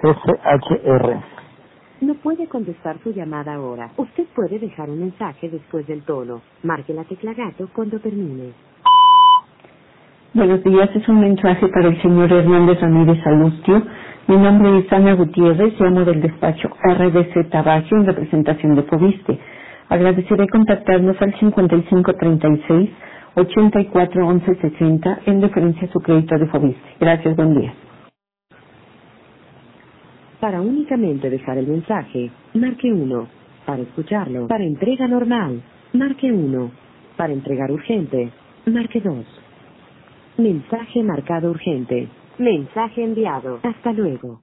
SHR. No puede contestar su llamada ahora. Usted puede dejar un mensaje después del tono. Marque la tecla gato cuando termine. Buenos días, es un mensaje para el señor Hernández Ramírez Alustio. Mi nombre es Ana Gutiérrez, llamo del despacho RDC Tabacio en representación de Fobiste. Agradeceré contactarnos al 5536-841160 en deferencia a su crédito de Fobiste. Gracias, buen día. Para únicamente dejar el mensaje, marque 1. Para escucharlo, para entrega normal, marque 1. Para entregar urgente, marque 2. Mensaje marcado urgente. Mensaje enviado. Hasta luego.